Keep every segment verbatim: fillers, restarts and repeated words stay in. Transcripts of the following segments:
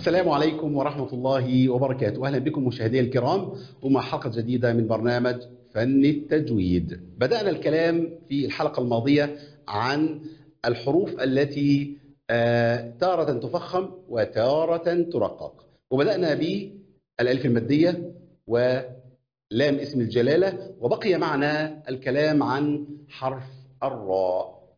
السلام عليكم ورحمة الله وبركاته. أهلا بكم مشاهدي الكرام ومع حلقة جديدة من برنامج فن التجويد. بدأنا الكلام في الحلقة الماضية عن الحروف التي تارة تفخم وتارة ترقق، وبدأنا بالألف المادية ولام اسم الجلالة، وبقي معنا الكلام عن حرف الراء.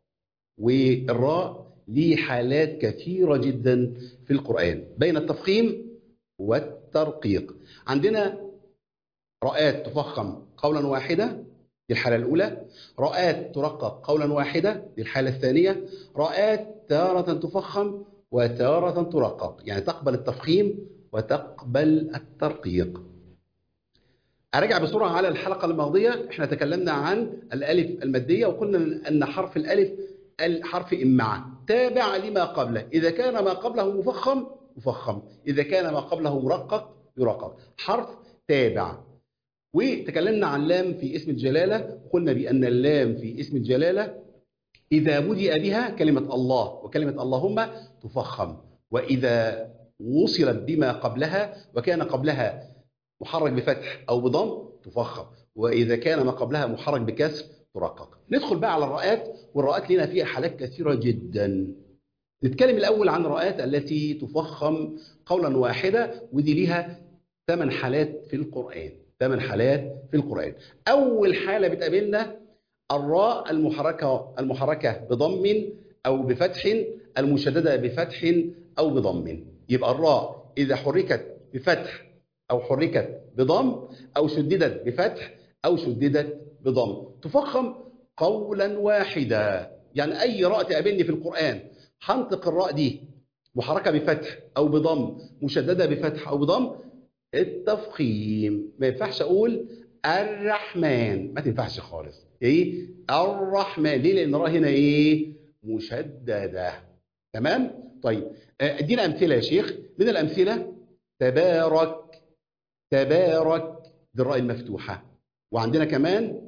والراء ليه حالات كثيرة جدا في القرآن بين التفخيم والترقيق. عندنا راءات تفخم قولا واحدة دي الحالة الأولى، راءات ترقق قولا واحدة دي الحالة الثانية، راءات تارة تفخم وتارة ترقق، يعني تقبل التفخيم وتقبل الترقيق. أرجع بسرعة على الحلقة الماضية. احنا تكلمنا عن الألف المادية وقلنا أن حرف الألف الحرف إمعة تابع لما قبله، إذا كان ما قبله مفخم مفخم، إذا كان ما قبله مرقق يرقق، حرف تابع. وتكلمنا عن لام في اسم الجلالة، قلنا بأن اللام في اسم الجلالة إذا بدأ بها كلمة الله وكلمة اللهم تفخم، وإذا وصلت بما قبلها وكان قبلها محرك بفتح أو بضم تفخم، وإذا كان ما قبلها محرك بكسر ترقق. ندخل بقى على الراءات، والراءات لنا فيها حالات كثيرة جدا. نتكلم الأول عن الراءات التي تفخم قولا واحدة، ودي لها ثمان حالات في القرآن. ثمان حالات في القرآن. أول حالة بتقابلنا الراء المحركة المحركة بضم أو بفتح، المشددة بفتح أو بضم. يبقى الراء إذا حركت بفتح أو حركت بضم أو شددت بفتح أو شددت بضم تفخم قولا واحدا. يعني أي راء تقابلني في القرآن هنطق الراء دي محركة بفتح أو بضم مشددة بفتح أو بضم التفخيم. ما ينفعش أقول الرحمن، ما تنفعش خالص. إيه الرحمن؟ ليه؟ لأن الراء هنا إيه؟ مشددة. تمام؟ طيب ادينا أمثلة يا شيخ. من الأمثلة تبارك، تبارك دي الراء المفتوحة. وعندنا كمان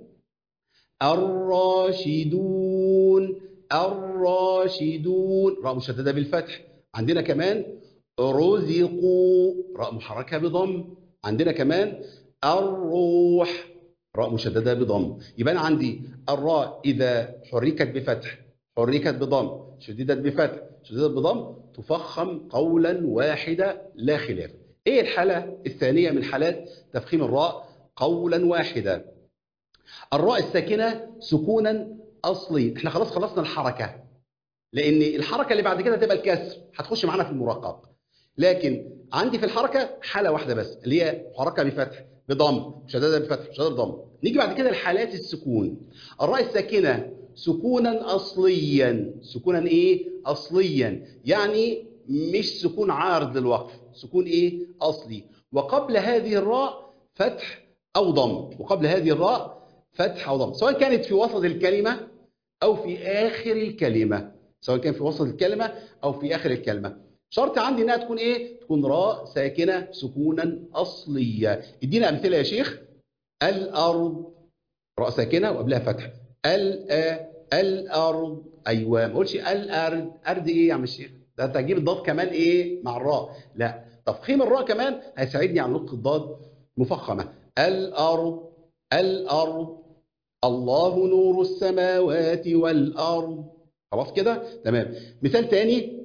الراشدون، الراشدون راء مشددة بالفتح. عندنا كمان رزقوا راء محركة بضم. عندنا كمان الروح راء مشددة بضم. يبقى أنا عندي الراء إذا حركت بفتح حركت بضم شددت بفتح شددت بضم تفخم قولا واحدة لا خلاف. ايه الحالة الثانية من حالات تفخيم الراء قولا واحدا؟ الراء الساكنة سكونا أصلي. احنا خلاص خلصنا الحركة، لأن الحركة اللي بعد كده تبقى الكسر هتخش معانا في المرقق. لكن عندي في الحركة حالة واحدة بس اللي هي حركة بفتح بضم مشددة بفتح مشددة بضم. نيجي بعد كده لحالات السكون. الراء الساكنة سكونا أصليا. سكونا ايه؟ أصليا، يعني مش سكون عارض للوقف، سكون ايه؟ اصلي. وقبل هذه الراء فتح او ضم، وقبل هذه الراء فتح او ضم، سواء كانت في وسط الكلمه او في اخر الكلمه، سواء كان في وسط الكلمه او في اخر الكلمه. شرط عندي انها تكون ايه؟ تكون راء ساكنه سكونا اصليا. ادينا امثله يا شيخ. الارض راء ساكنه وقبلها فتح. ال الارض. ايوه، ما اقولش الارض. ارض ايه يا عم الشيخ؟ ده انت هتجيب الضاد كمان ايه مع الراء. لا، تفخيم الراء كمان هيساعدني على نطق الضاد مفخمه. الارض، الارض. الله نور السماوات والارض. خلاص كده تمام. مثال تاني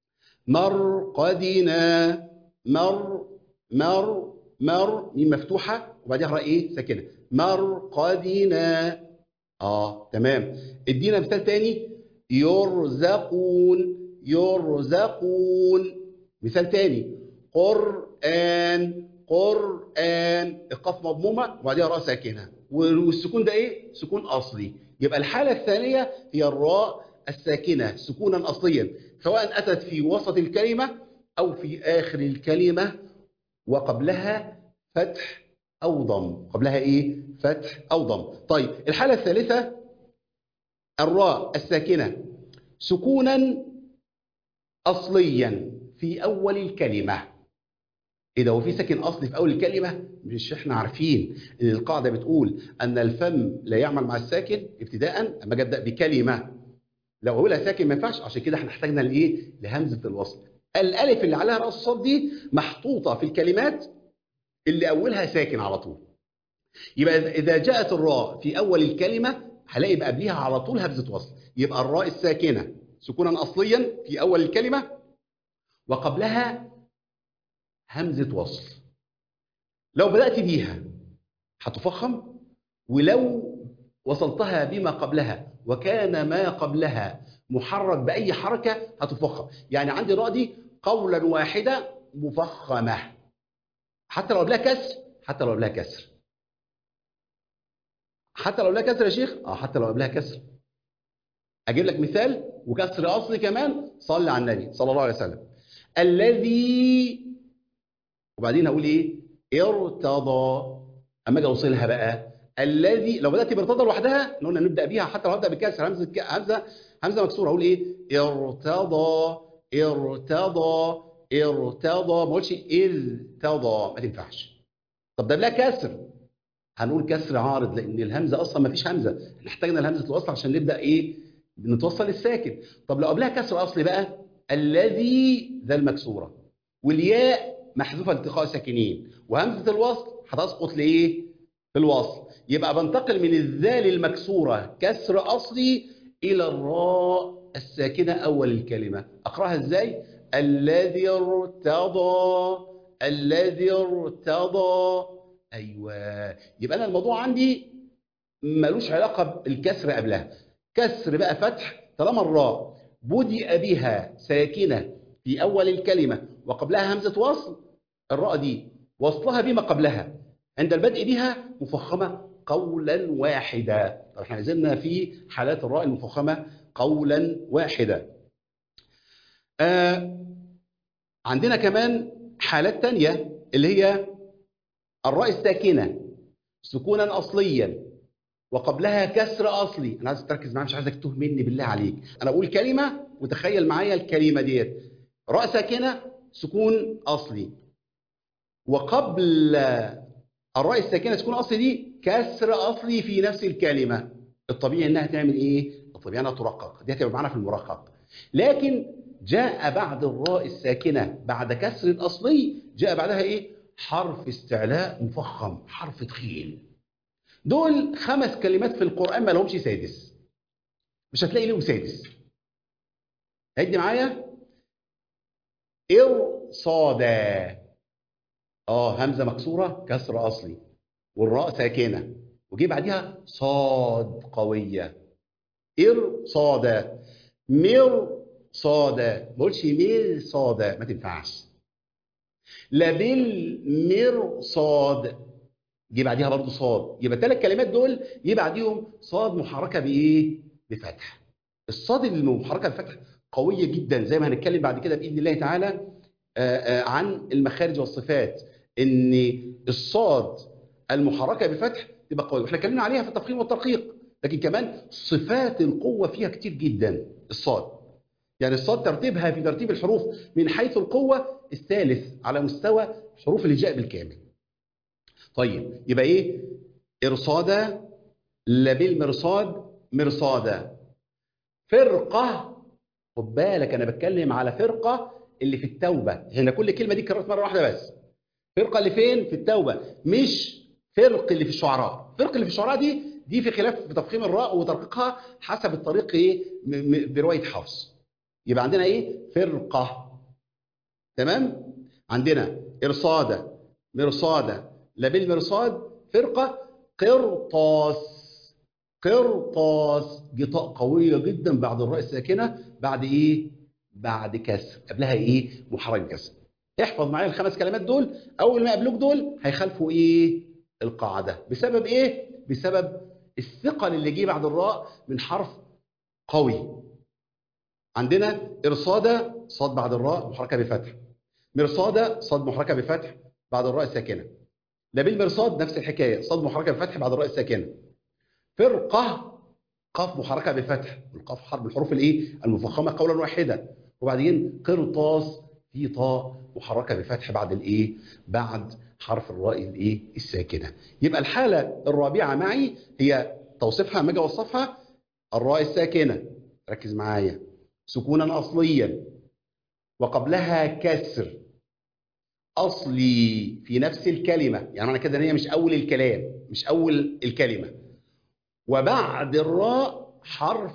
مرقدنا. مر مر مر ميم مفتوحه وبعدها راء ايه ساكنه. مرقدنا. اه تمام. ادينا مثال تاني يرزقون. يرزقون. مثال تاني قرآن. قرآن. القاف مضمومه وبعدها راء ساكنه، والسكون ده ايه؟ سكون اصلي. يبقى الحاله الثانيه هي الراء الساكنه سكونا اصليا، سواء اتت في وسط الكلمه او في اخر الكلمه وقبلها فتح او ضم. قبلها ايه؟ فتح او ضم. طيب الحاله الثالثه الراء الساكنه سكونا اصليا في اول الكلمه. ايه ده؟ هو في ساكن اصلي في اول الكلمه؟ مش احنا عارفين ان القاعده بتقول ان الفم لا يعمل مع الساكن ابتداء اما اجي ابدا بكلمه؟ لو اقولها ساكن ما ينفعش، عشان كده احنا احتاجنا لايه؟ لهمزه الوصل. الالف اللي عليها راس الصاد دي محطوطه في الكلمات اللي اولها ساكن على طول. يبقى اذا جاءت الراء في اول الكلمه هلاقي بقى قبلها على طول همزه وصل. يبقى الراء الساكنه سكونا اصليا في اول الكلمه وقبلها همزه وصل. لو بدات بيها هتفخم، ولو وصلتها بما قبلها وكان ما قبلها محرك باي حركه هتفخم. يعني عندي الراء دي قولا واحده مفخمه، حتى لو قبلها كسر، حتى لو قبلها كسر حتى لو قبلها كسر يا شيخ، اه حتى لو قبلها كسر. اجيب لك مثال وكسر اصلي كمان. صلي على النبي صلى الله عليه وسلم. الذي، وبعدين هقول ايه؟ ارتضى. اما اجي اوصلها بقى الذي، لو بدات بارتضى لوحدها قلنا نبدا بيها، حتى لو ابدا بكسر همزه همزه همزه مكسوره اقول ايه؟ ارتضى ارتضى ارتضى، ما اقولش ارتضى، ما تنفعش. طب ده بلا كسر، هنقول كسر عارض لان الهمزه اصلا ما فيش همزه، احنا احتاجنا الهمزه الوصل عشان نبدا ايه؟ نتوصل الساكن. طب لو قبلها كسر اصلي بقى الذي ذا المكسوره، والياء محذوفه التقاء ساكنين، وهمزه الوصل هتسقط لايه؟ في الوصل. يبقى بنتقل من الذال المكسوره كسر اصلي الى الراء الساكنه اول الكلمه. اقراها ازاي؟ الذي ارتضى الذي ارتضى. ايوه، يبقى انا الموضوع عندي ملوش علاقه بالكسر قبلها. كسر بقى فتح، طالما الراء بدأ بها ساكنه في اول الكلمه وقبلها همزه وصل، الراء دي وصلها بما قبلها عند البدء بها مفخمه قولا واحدا. طب احنا نزلنا في حالات الراء المفخمه قولا واحدا. آه عندنا كمان حالات تانية اللي هي الراء الساكنه سكونا اصليا وقبلها كسر اصلي. انا عايز تركز معايا، مش عايزك تتوه مني بالله عليك. انا اقول كلمه وتخيل معايا الكلمه ديت راء ساكنه سكون اصلي، وقبل الراء الساكنه سكون اصلي دي كسر اصلي في نفس الكلمه. الطبيعي انها تعمل ايه؟ الطبيعي انها ترقق، دي هتبقى معانا في المرقق. لكن جاء بعد الراء الساكنه بعد كسر الاصلي جاء بعدها ايه؟ حرف استعلاء مفخم، حرف تخين. دول خمس كلمات في القرآن ما لهمش سادس، مش هتلاقي لهم سادس. هيدي معايا إرصادا، اه همزة مكسورة كسر أصلي والراء ساكنة وجي بعديها صاد قوية. إرصادا. مرصادا، ما بقولش مرصادا، ما تنفعش. لبالمرصاد جه بعديها برضه صاد. يبقى الثلاث كلمات دول جه بعديهم صاد محركه بايه؟ بفتح. الصاد المحركه بفتح قويه جدا، زي ما هنتكلم بعد كده باذن الله تعالى آآ آآ عن المخارج والصفات، ان الصاد المحركه بفتح تبقى قويه، واحنا اتكلمنا عليها في التفخيم والترقيق. لكن كمان صفات القوه فيها كتير جدا الصاد. يعني الصاد ترتيبها في ترتيب الحروف من حيث القوه الثالث على مستوى حروف الهجاء بالكامل. طيب يبقى ايه؟ ارصادا، لبالمرصاد مرصادا. فرقه، خد بالك انا بتكلم على فرقه اللي في التوبه. هنا كل كلمه دي كررت مره واحده بس. فرقه اللي فين؟ في التوبه، مش فرق اللي في الشعراء. فرق اللي في الشعراء دي دي في خلاف في تفخيم الراء وترقيقها حسب الطريق ايه بروايه حفص. يبقى عندنا ايه؟ فرقه. تمام؟ عندنا ارصادا مرصادا لبالمرصاد فرقه. قرطاس، قرطاس جطاء قويه جدا بعد الراء الساكنه بعد ايه؟ بعد كسر، قبلها ايه؟ محرك كسر. احفظ معايا الخمس كلمات دول، اول ما يقابلوك دول هيخالفوا ايه؟ القاعده. بسبب ايه؟ بسبب الثقل اللي جه بعد الراء من حرف قوي. عندنا ارصاده صاد بعد الراء محركه بفتح، مرصاده صاد محركه بفتح بعد الراء الساكنه، لبالمرصاد نفس الحكايه صاد محركه بفتح بعد الراء الساكنه. فرقه قاف محركه بفتح، والقاف حرف الحروف الايه؟ المفخمه قولا واحدا. وبعدين قرطاس في طاء محركه بفتح بعد الايه؟ بعد حرف الراء الايه؟ الساكنه. يبقى الحاله الرابعه معي هي توصيفها ما اجي اوصفها. الراء الساكنه، ركز معايا، سكونا اصليا وقبلها كسر اصلي في نفس الكلمه، يعني معنى كده ان هي مش اول الكلام، مش اول الكلمه، وبعد الراء حرف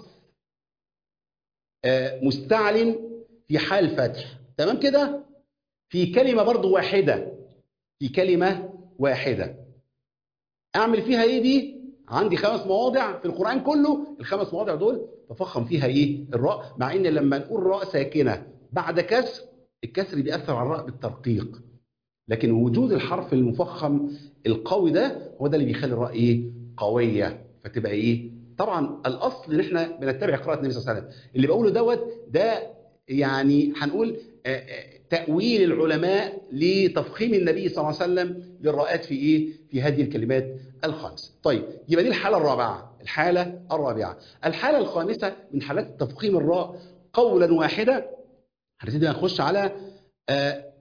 آه، مستعل في حال فتح. تمام كده؟ في كلمه برضو واحده، في كلمه واحده اعمل فيها ايه دي؟ عندي خمس مواضع في القران كله، الخمس مواضع دول بفخم فيها ايه؟ الراء، مع ان لما نقول راء ساكنه بعد كسر، الكسر بيأثر على الراء بالترقيق، لكن وجود الحرف المفخم القوي ده هو ده اللي بيخلي الراء ايه؟ قويه، فتبقى ايه؟ طبعا الاصل ان احنا بنتبع قراءه النبي صلى الله عليه وسلم، اللي بقوله دوت ده يعني هنقول آه، آه، تأويل العلماء لتفخيم النبي صلى الله عليه وسلم للراءات في ايه؟ في هذه الكلمات الخمس. طيب يبقى دي الحاله الرابعه، الحاله الرابعه. الحاله الخامسه من حالات تفخيم الراء قولا واحدا، هنبتدي نخش على آه،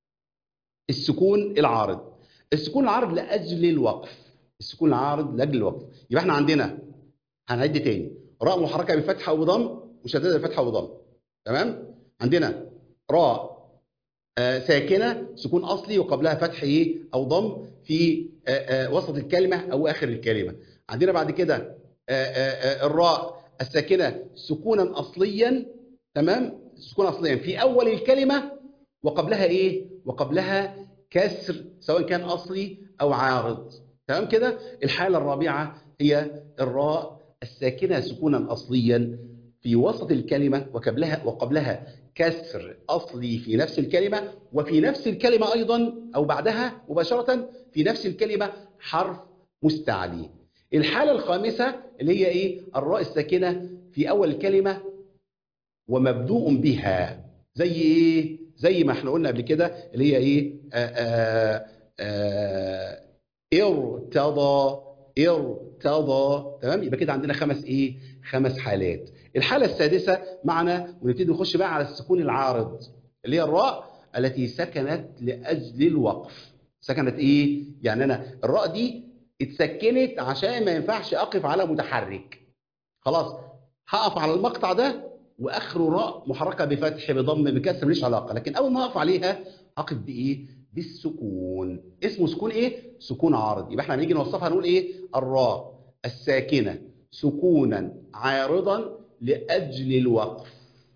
السكون العارض. السكون العارض لاجل الوقف، السكون العارض لاجل الوقف. يبقى احنا عندنا، هنعد تاني: راء محركه بفتحه وبضم، مشدده بفتحه وبضم. تمام؟ عندنا راء آه ساكنه سكون اصلي وقبلها فتح ايه او ضم في آه آه وسط الكلمه او اخر الكلمه. عندنا بعد كده آه آه آه الراء الساكنه سكونا اصليا، تمام؟ سكونا اصليا في اول الكلمه وقبلها ايه؟ وقبلها كسر سواء كان اصلي او عارض. تمام كده؟ الحاله الرابعه هي الراء الساكنه سكونا اصليا في وسط الكلمه وقبلها وقبلها كسر اصلي في نفس الكلمه، وفي نفس الكلمه ايضا او بعدها مباشره في نفس الكلمه حرف مستعلي. الحاله الخامسه اللي هي ايه؟ الراء الساكنه في اول الكلمه ومبدوء بها، زي ايه؟ زي ما احنا قلنا قبل كده اللي هي ايه؟ آآ آآ ارتضى، ارتضى. تمام؟ يبقى كده عندنا خمس ايه؟ خمس حالات. الحاله السادسه معنا، ونبتدي نخش بقى على السكون العارض، اللي هي الراء التي سكنت لاجل الوقف. سكنت ايه؟ يعني انا الراء دي اتسكنت عشان ما ينفعش اقف على متحرك، خلاص هقف على المقطع ده واخره راء محركه بفتح بضم بكسر ماليش علاقه، لكن اول ما اقف عليها هقف بايه؟ بالسكون. اسمه سكون ايه؟ سكون عارض. يبقى احنا هنيجي نوصفها نقول ايه؟ الراء الساكنه سكونا عارضا لاجل الوقف،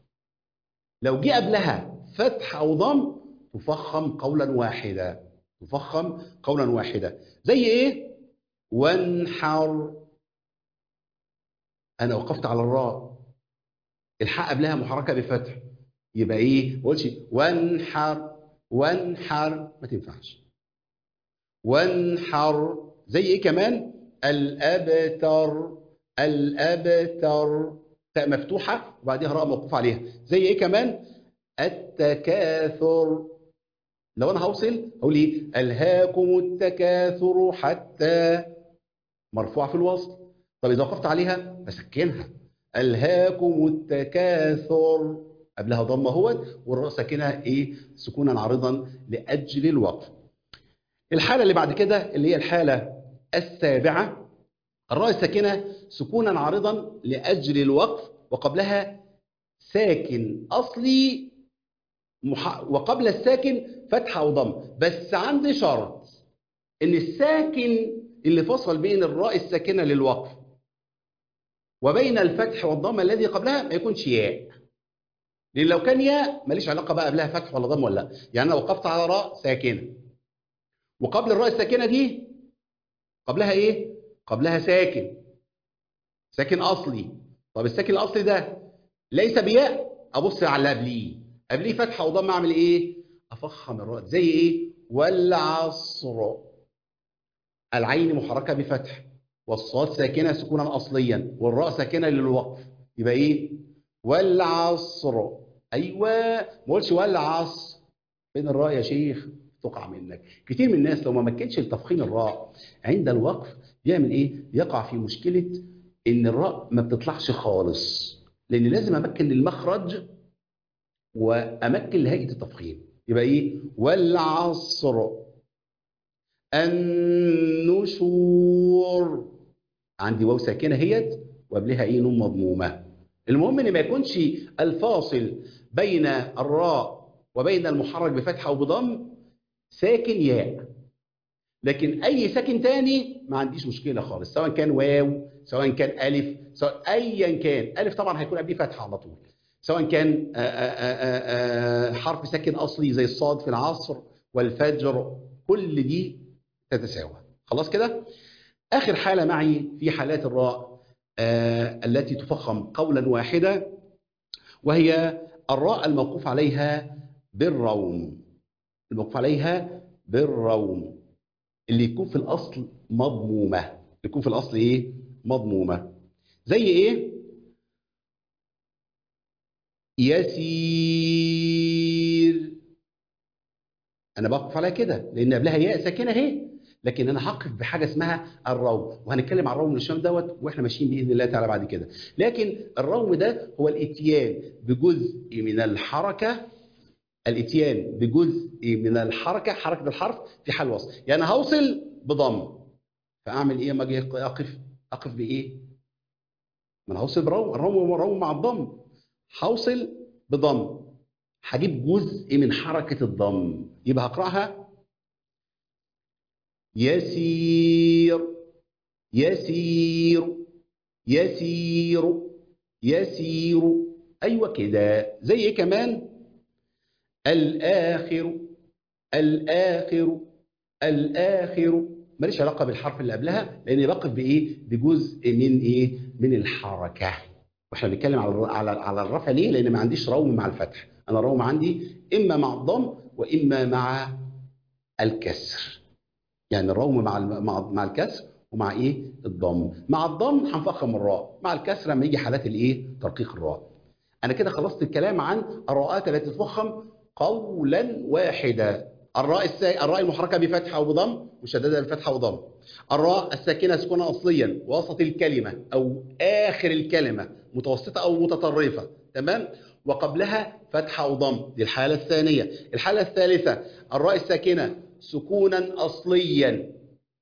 لو جه قبلها فتح او ضم تفخم قولا واحدا، تفخم قولا واحدا. زي ايه؟ وانحر، انا وقفت على الراء، الحاء قبلها محركه بفتح، يبقى ايه؟ ما اقولش وانحر، وانحر ما تنفعش. وانحر. زي ايه كمان؟ الابتر، الابتر، تاء مفتوحه وبعديها راء موقوف عليها. زي ايه كمان؟ التكاثر، لو انا هوصل هقول ايه؟ الهاكم التكاثر حتى، مرفوعه في الوصل. طب اذا وقفت عليها بسكنها، الهاكم التكاثر، قبلها ضمه اهوت والراء ساكنه ايه؟ سكونا عارضا لاجل الوقف. الحاله اللي بعد كده اللي هي الحاله السابعه، الراء الساكنه سكونا عارضا لاجل الوقف وقبلها ساكن اصلي مح... وقبل الساكن فتحه وضم، بس عندي شرط ان الساكن اللي فصل بين الراء الساكنه للوقف وبين الفتح والضم الذي قبلها ما يكونش ياء، لان لو كان ياء ماليش علاقه بقى قبلها فتح ولا ضم ولا لا. يعني انا وقفت على راء ساكنه وقبل الراء الساكنه دي قبلها ايه؟ قبلها ساكن، ساكن اصلي. طب الساكن الاصلي ده ليس بياء، ابص على اللي قبليه، قبليه فتحه وضم، اعمل ايه؟ افخم الراء. زي ايه؟ والعصر، العين محركه بفتح والصاد ساكنه سكونا اصليا والراء ساكنه للوقف، يبقى ايه؟ والعصر. ايوه، ما اقولش والعصر، فين الراء يا شيخ؟ تقع منك. كتير من الناس لو ما مكنش لتفخيم الراء عند الوقف بيعمل ايه؟ يقع في مشكله ان الراء ما بتطلعش خالص، لان لازم امكن للمخرج وامكن لهيئه التفخيم. يبقى ايه؟ والعصر. النشور، عندي واو ساكنه هيت وقبلها ايه؟ نون مضمومه. المهم ان ما يكونش الفاصل بين الراء وبين المحرك بفتح او بضم ساكن ياء. لكن اي ساكن تاني ما عنديش مشكله خالص، سواء كان واو، سواء كان الف، سواء ايا كان. الف طبعا هيكون قبليه فتحه على طول، سواء كان آآ آآ آآ حرف ساكن اصلي زي الصاد في العصر والفجر، كل دي تتساوى. خلاص كده. اخر حاله معي في حالات الراء التي تفخم قولا واحدا، وهي الراء الموقوف عليها بالروم. الموقوف عليها بالروم اللي يكون في الاصل مضمومه، اللي يكون في الاصل ايه؟ مضمومه. زي ايه؟ يسير، انا بوقف عليها كده لان قبلها ياء ساكنه اهي، لكن انا هقف بحاجه اسمها الروم، وهنتكلم عن الروم والشام دوت واحنا ماشيين باذن الله تعالى بعد كده. لكن الروم ده هو الاتيان بجزء من الحركه، الاتيان بجزء من الحركه، حركه الحرف في حال وصل. يعني هوصل بضم، فاعمل ايه لما اجي اقف؟ اقف بايه؟ ما انا هوصل بروم، الروم روم مع الضم، هوصل بضم، هجيب جزء من حركه الضم، يبقى هقراها يسير يسير يسير يسير. ايوه كده. زي ايه كمان؟ الآخر الآخر الآخر، ماليش علاقة بالحرف اللي قبلها لأني بقف بإيه؟ بجزء من إيه؟ من الحركة. وإحنا بنتكلم على على على الرفع ليه؟ لأن ما عنديش روم مع الفتح، أنا الروم عندي إما مع الضم وإما مع الكسر. يعني الروم مع مع مع الكسر ومع إيه؟ الضم. مع الضم هنفخم الراء، مع الكسر لما يجي حالات الإيه؟ ترقيق الراء. أنا كده خلصت الكلام عن الراءات التي تفخم قولا واحدا. الراء السا... الراء المحركه بفتحه او بضم، مشدده بفتحه وضم. الراء الساكنه سكونا اصليا وسط الكلمه او اخر الكلمه، متوسطه او متطرفه، تمام؟ وقبلها فتحه او ضم، دي الحاله الثانيه. الحاله الثالثه الراء الساكنه سكونا اصليا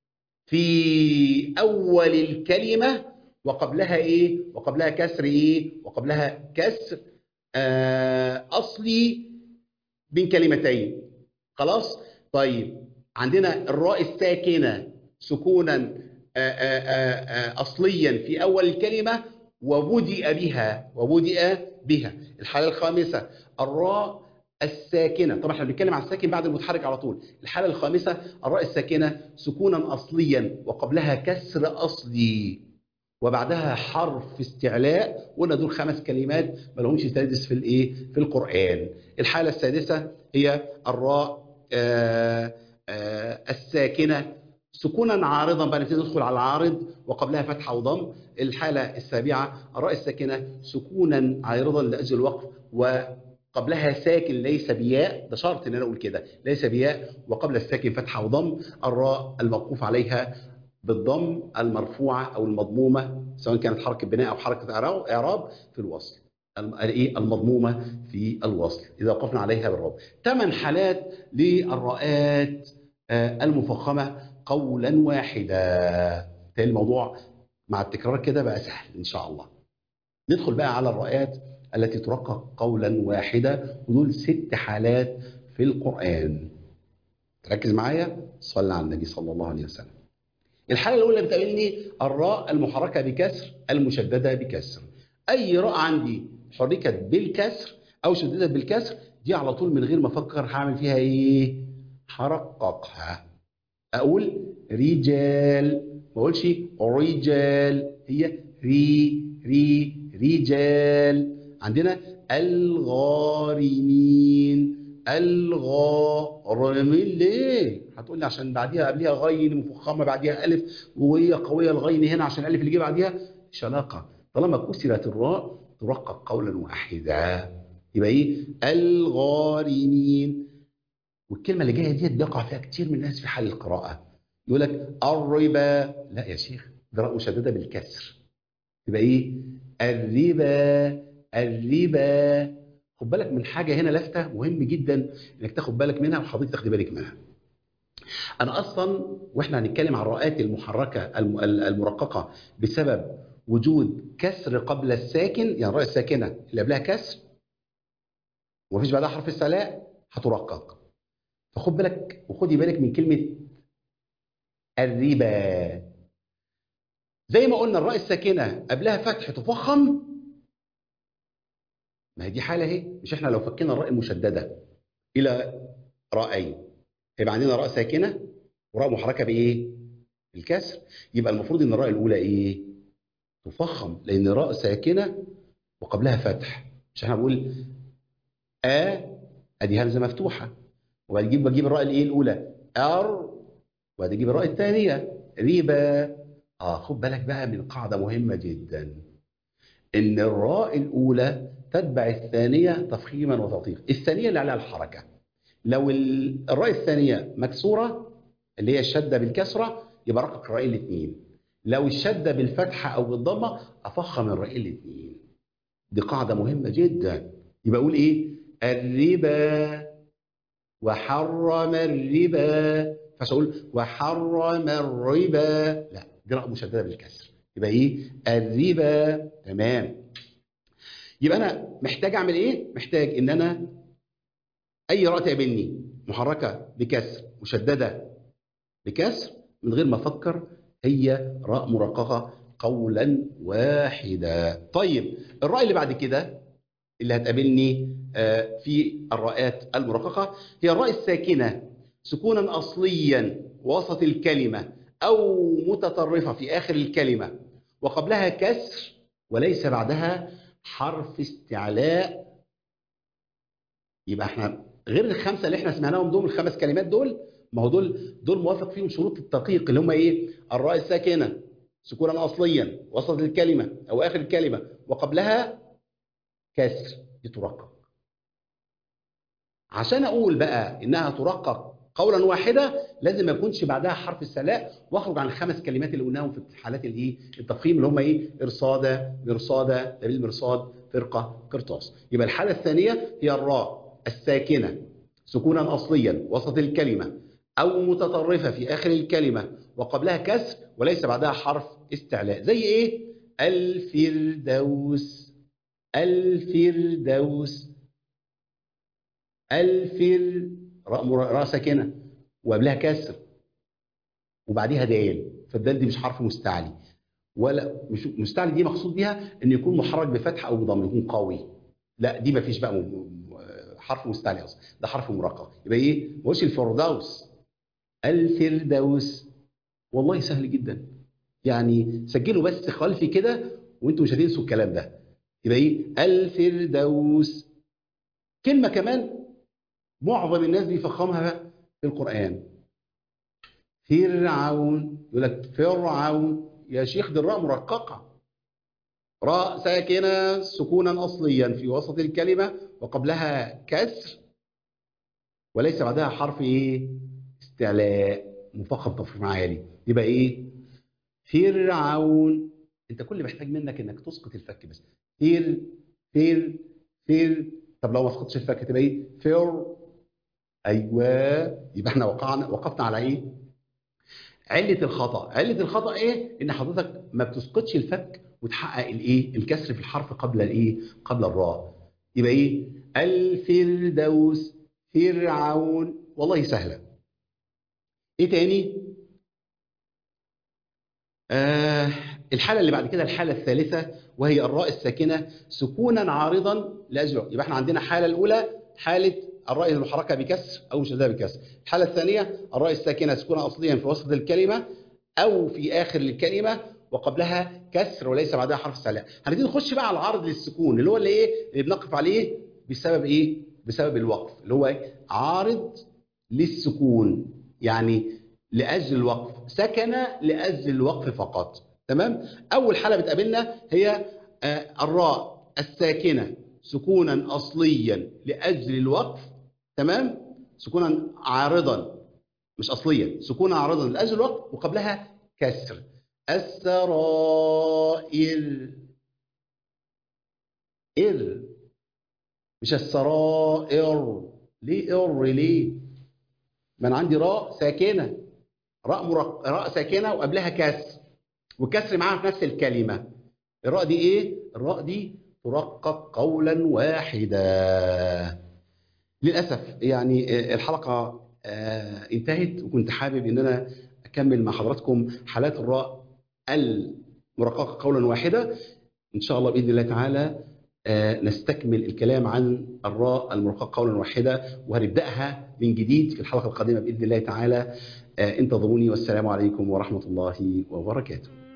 في اول الكلمه وقبلها ايه؟ وقبلها كسر ايه؟ وقبلها كسر آه اصلي بين كلمتين. خلاص؟ طيب عندنا الراء الساكنه سكونا آآ آآ اصليا في اول الكلمه وبدأ بها، وبدأ بها. الحاله الخامسه الراء الساكنه، طبعا احنا بنتكلم عن الساكن بعد المتحرك على طول. الحاله الخامسه الراء الساكنه سكونا اصليا وقبلها كسر اصلي وبعدها حرف استعلاء. وقلنا دول خمس كلمات ما لهمش تادس في الايه؟ في القرآن. الحالة السادسة هي الراء آآ آآ الساكنة سكونا عارضا، بقى نبتدي ندخل على العارض وقبلها فتحة وضم. الحالة السابعة الراء الساكنة سكونا عارضا لأجل الوقف وقبلها ساكن ليس بياء، ده شرط ان انا اقول كده، ليس بياء وقبل الساكن فتحة وضم. الراء الموقوف عليها بالضم المرفوعه او المضمومه سواء كانت حركه بناء او حركه اعراب في الوصل، ايه؟ المضمومه في الوصل اذا وقفنا عليها بالرب. ثمان حالات للراءات المفخمه قولا واحدا. بالتالي الموضوع مع التكرار كده بقى سهل ان شاء الله. ندخل بقى على الراءات التي ترقق قولا واحدا، ودول ست حالات في القران. تركز معايا، صلى على النبي صلى الله عليه وسلم. الحالة الأولى بتقابلني الراء المحركة بكسر المشددة بكسر. أي راء عندي حركت بالكسر أو شددت بالكسر دي على طول من غير ما أفكر هعمل فيها إيه؟ هرققها. أقول رجال، ما أقولش رجال، هي ري ري رجال. عندنا الغارمين، الغارمين. ليه؟ هتقول لي عشان بعديها قبلها غين مفخمه بعديها الف وهي قويه الغين هنا عشان الالف اللي جه بعديها. مش علاقه، طالما كسرت الراء ترقق قولا واحدا. يبقى ايه؟ الغارمين. والكلمه اللي جايه ديت بيقع فيها كتير من الناس في حال القراءه، يقول لك الربا. لا يا شيخ، ده راء مشدده بالكسر، يبقى ايه؟ الربا الربا. خد بالك من حاجه هنا لافته مهم جدا انك تاخد بالك منها وحضرتك تاخدي بالك منها. انا اصلا واحنا هنتكلم عن الراءات المحركه المرققه بسبب وجود كسر قبل الساكن، يعني الراء الساكنه اللي قبلها كسر ومفيش بعدها حرف استعلاء، هترقق. فخد بالك وخدي بالك من كلمة الربا. زي ما قلنا الراء الساكنة قبلها فتح تفخم، ما هي دي حالة اهي. مش احنا لو فكينا الراء المشددة إلى راءين هيبقى عندنا راء ساكنة وراء محركة بإيه؟ بالكسر. يبقى المفروض إن الراء الأولى إيه؟ تفخم، لأن راء ساكنة وقبلها فتح. مش احنا بنقول أ أدي همزة مفتوحة، وبجيب بجيب الراء الإيه الأولى أر، وبعد اجيب الراء الثانيه ريبا. اه خد بالك بقى من قاعده مهمه جدا، ان الراء الاولى تتبع الثانيه تفخيما وتلطيفا. الثانيه اللي عليها الحركه، لو الراء الثانيه مكسوره اللي هي الشده بالكسره يبقى رقق الراءين الاثنين، لو الشده بالفتحه او بالضمه افخم الراءين الاثنين. دي قاعده مهمه جدا. يبقى اقول ايه؟ الربا وحرم الربا، فمش اقول وحرم الربا، لا دي راء مشدده بالكسر. يبقى ايه؟ الربا. تمام. يبقى انا محتاج اعمل ايه؟ محتاج ان انا اي راء تقابلني محركه بكسر مشدده بكسر من غير ما افكر هي راء مرققه قولا واحدا. طيب الراء اللي بعد كده اللي هتقابلني في الراءات المرققة هي الراء الساكنة سكونا أصليا وسط الكلمة أو متطرفة في آخر الكلمة وقبلها كسر وليس بعدها حرف استعلاء. يبقى احنا غير الخمسة اللي احنا سمعناهم دول، الخمس كلمات دول، ما هو دول دول موافق فيهم شروط الترقيق اللي هم ايه؟ الراء الساكنة سكونا أصليا وسط الكلمة أو آخر الكلمة وقبلها كسر ترقق. عشان اقول بقى انها ترقق قولا واحدا لازم ما يكونش بعدها حرف استعلاء واخرج عن الخمس كلمات اللي قلناهم في حالات الايه؟ التفخيم اللي هم ايه؟ ارصاده، مرصاده، دليل مرصاد، فرقه، قرطاس. يبقى الحاله الثانيه هي الراء الساكنه سكونا اصليا وسط الكلمه او متطرفه في اخر الكلمه وقبلها كسر وليس بعدها حرف استعلاء. زي ايه؟ الفردوس، الفردوس، الفر راء راء ساكنه وقبلها كسر وبعديها دال، فالدال دي مش حرف مستعلي ولا مش مستعلي، دي مقصود بيها ان يكون محرك بفتح او بضم يكون قوي. لا دي ما فيش بقى م... م... حرف مستعلي اصلا، ده حرف مرقق. يبقى ايه؟ ما هوش الفردوس، الفردوس. والله سهل جدا، يعني سجلوا بس خلفي كده وانتوا مش هتنسوا الكلام ده. يبقى ايه؟ الفردوس. كلمه كمان معظم الناس بيفخمها في القرآن، فرعون. يقول لك فرعون، يا شيخ دي الراء مرققة، راء ساكنة سكونا أصليا في وسط الكلمة وقبلها كسر وليس بعدها حرف إيه؟ استعلاء مفخم تفخيم عالي. يبقى إيه؟ فرعون. أنت كل اللي محتاج منك إنك تسقط الفك بس. فر فر فر. طب لو ما سقطتش الفك تبقى إيه؟ فر. ايوه. يبقى احنا وقعنا وقفنا على ايه؟ عله الخطا. عله الخطا ايه؟ ان حضرتك ما بتسقطش الفك وتحقق الايه؟ الكسر في الحرف قبل الايه؟ قبل الراء. يبقى ايه؟ الفردوس، فرعون. والله سهله. ايه تاني؟ آه الحاله اللي بعد كده الحاله الثالثه وهي الراء الساكنه سكونا عارضا لاجله. يبقى احنا عندنا الحاله الاولى حاله الراء المحركه بكسر او مشدده بكسر. الحاله الثانيه الراء الساكنه سكونا اصليا في وسط الكلمه او في اخر الكلمه وقبلها كسر وليس بعدها حرف استعلاء. هنبتدي نخش بقى على العارض للسكون اللي هو اللي ايه؟ اللي بنقف عليه بسبب ايه؟ بسبب الوقف، اللي هو إيه؟ عارض للسكون، يعني لاجل الوقف، سكن لاجل الوقف فقط. تمام؟ اول حاله بتقابلنا هي آه الراء الساكنه سكونا اصليا لاجل الوقف. تمام؟ سكونا عارضا مش اصليا، سكونا عارضا لاجل الوقف وقبلها كسر. السرائر، إر مش السرائر. ليه إر ليه؟ ما أنا عندي راء ساكنة، راء مرق... راء ساكنة وقبلها كسر والكسر معاها في نفس الكلمة. الراء دي إيه؟ الراء دي ترقق قولا واحدا. للأسف يعني الحلقة انتهت، وكنت حابب ان انا اكمل مع حضراتكم حالات الراء المرققة قولا واحدة. ان شاء الله باذن الله تعالى نستكمل الكلام عن الراء المرققة قولا واحدة، وهنبداها من جديد في الحلقة القادمة باذن الله تعالى. انتظروني، والسلام عليكم ورحمة الله وبركاته.